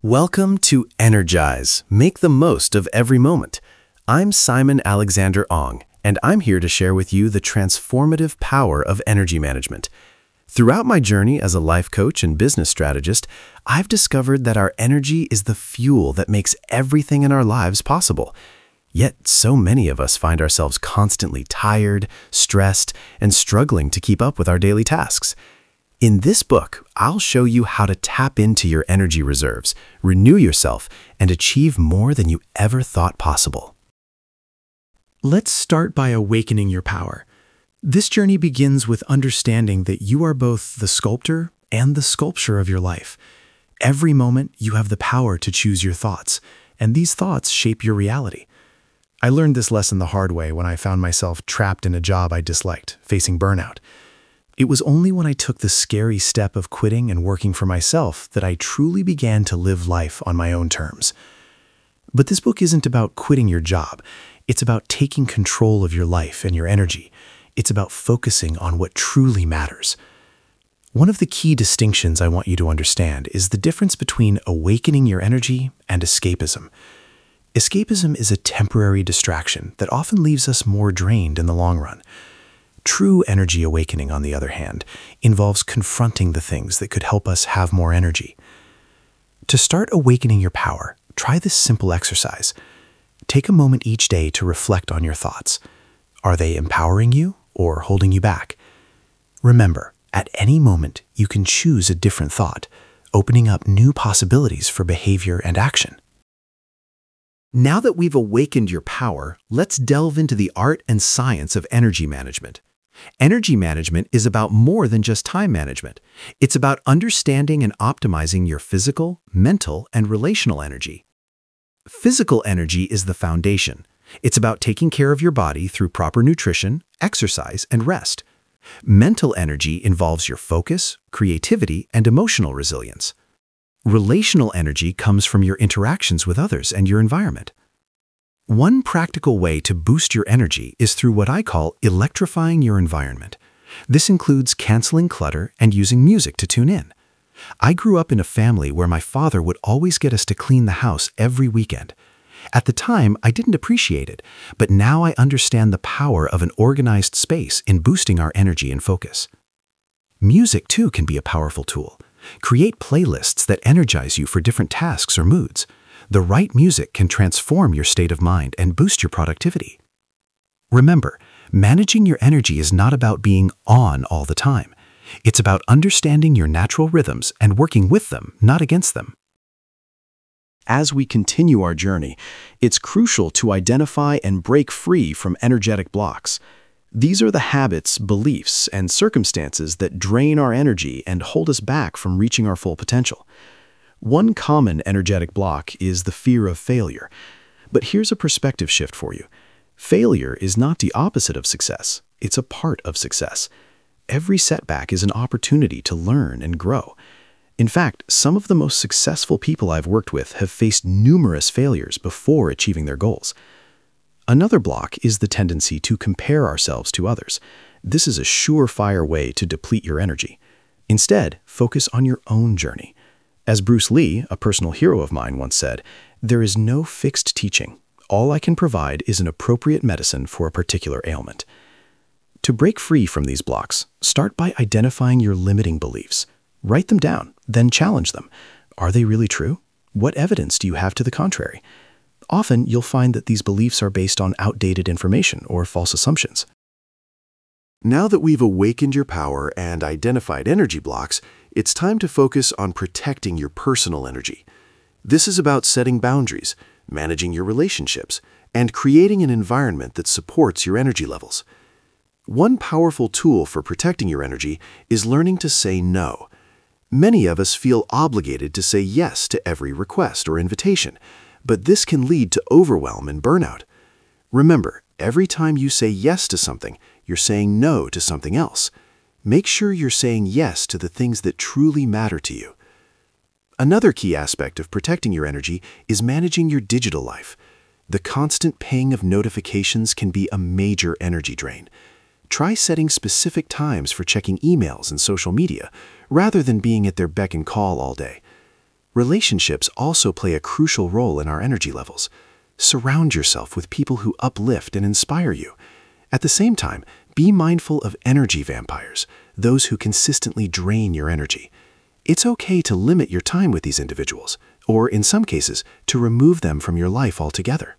Welcome to Energize. Make the most of every moment. I'm Simon Alexander Ong, and I'm here to share with you the transformative power of energy management. Throughout my journey as a life coach and business strategist, I've discovered that our energy is the fuel that makes everything in our lives possible. Yet, so many of us find ourselves constantly tired, stressed, and struggling to keep up with our daily tasks. In this book, I'll show you how to tap into your energy reserves, renew yourself, and achieve more than you ever thought possible. Let's start by awakening your power. This journey begins with understanding that you are both the sculptor and the sculpture of your life. Every moment, you have the power to choose your thoughts, and these thoughts shape your reality. I learned this lesson the hard way when I found myself trapped in a job I disliked, facing burnout. It was only when I took the scary step of quitting and working for myself that I truly began to live life on my own terms. But this book isn't about quitting your job. It's about taking control of your life and your energy. It's about focusing on what truly matters. One of the key distinctions I want you to understand is the difference between awakening your energy and escapism. Escapism is a temporary distraction that often leaves us more drained in the long run. True energy awakening, on the other hand, involves confronting the things that could help us have more energy. To start awakening your power, try this simple exercise. Take a moment each day to reflect on your thoughts. Are they empowering you or holding you back? Remember, at any moment, you can choose a different thought, opening up new possibilities for behavior and action. Now that we've awakened your power, let's delve into the art and science of energy management. Energy management is about more than just time management. It's about understanding and optimizing your physical, mental, and relational energy. Physical energy is the foundation. It's about taking care of your body through proper nutrition, exercise, and rest. Mental energy involves your focus, creativity, and emotional resilience. Relational energy comes from your interactions with others and your environment. One practical way to boost your energy is through what I call electrifying your environment. This includes canceling clutter and using music to tune in. I grew up in a family where my father would always get us to clean the house every weekend. At the time, I didn't appreciate it, but now I understand the power of an organized space in boosting our energy and focus. Music, too, can be a powerful tool. Create playlists that energize you for different tasks or moods. The right music can transform your state of mind and boost your productivity. Remember, managing your energy is not about being on all the time. It's about understanding your natural rhythms and working with them, not against them. As we continue our journey, it's crucial to identify and break free from energetic blocks. These are the habits, beliefs, and circumstances that drain our energy and hold us back from reaching our full potential. One common energetic block is the fear of failure. But here's a perspective shift for you. Failure is not the opposite of success. It's a part of success. Every setback is an opportunity to learn and grow. In fact, some of the most successful people I've worked with have faced numerous failures before achieving their goals. Another block is the tendency to compare ourselves to others. This is a surefire way to deplete your energy. Instead, focus on your own journey. As Bruce Lee, a personal hero of mine, once said, "There is no fixed teaching. All I can provide is an appropriate medicine for a particular ailment." To break free from these blocks, start by identifying your limiting beliefs. Write them down, then challenge them. Are they really true? What evidence do you have to the contrary? Often, you'll find that these beliefs are based on outdated information or false assumptions. Now that we've awakened your power and identified energy blocks, it's time to focus on protecting your personal energy. This is about setting boundaries, managing your relationships, and creating an environment that supports your energy levels. One powerful tool for protecting your energy is learning to say no. Many of us feel obligated to say yes to every request or invitation, but this can lead to overwhelm and burnout. Remember, every time you say yes to something, you're saying no to something else. Make sure you're saying yes to the things that truly matter to you. Another key aspect of protecting your energy is managing your digital life. The constant ping of notifications can be a major energy drain. Try setting specific times for checking emails and social media, rather than being at their beck and call all day. Relationships also play a crucial role in our energy levels. Surround yourself with people who uplift and inspire you. At the same time, be mindful of energy vampires, those who consistently drain your energy. It's okay to limit your time with these individuals, or in some cases, to remove them from your life altogether.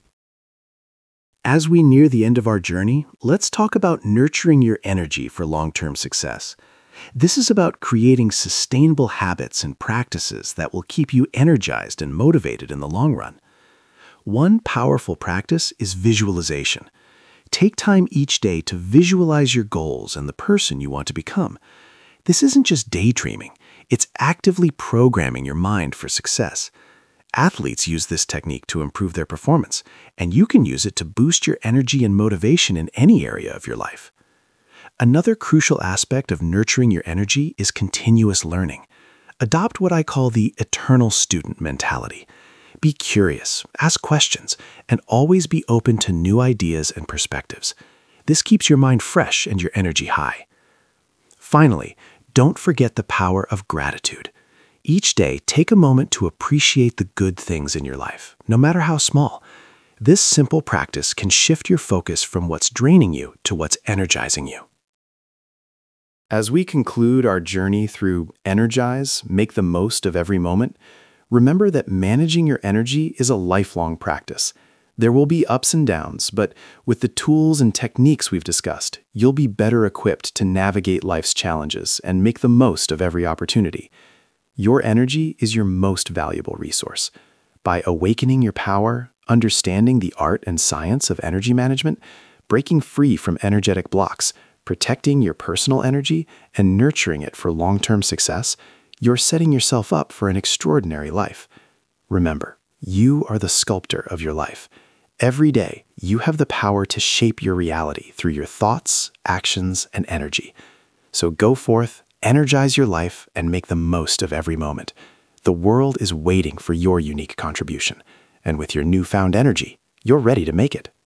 As we near the end of our journey, let's talk about nurturing your energy for long-term success. This is about creating sustainable habits and practices that will keep you energized and motivated in the long run. One powerful practice is visualization. Take time each day to visualize your goals and the person you want to become. This isn't just daydreaming, it's actively programming your mind for success. Athletes use this technique to improve their performance, and you can use it to boost your energy and motivation in any area of your life. Another crucial aspect of nurturing your energy is continuous learning. Adopt what I call the eternal student mentality. Be curious, ask questions, and always be open to new ideas and perspectives. This keeps your mind fresh and your energy high. Finally, don't forget the power of gratitude. Each day, take a moment to appreciate the good things in your life, no matter how small. This simple practice can shift your focus from what's draining you to what's energizing you. As we conclude our journey through Energize, Make the Most of Every Moment, remember that managing your energy is a lifelong practice. There will be ups and downs, but with the tools and techniques we've discussed, you'll be better equipped to navigate life's challenges and make the most of every opportunity. Your energy is your most valuable resource. By awakening your power, understanding the art and science of energy management, breaking free from energetic blocks, protecting your personal energy, and nurturing it for long-term success, you're setting yourself up for an extraordinary life. Remember, you are the sculptor of your life. Every day, you have the power to shape your reality through your thoughts, actions, and energy. So go forth, energize your life, and make the most of every moment. The world is waiting for your unique contribution, and with your newfound energy, you're ready to make it.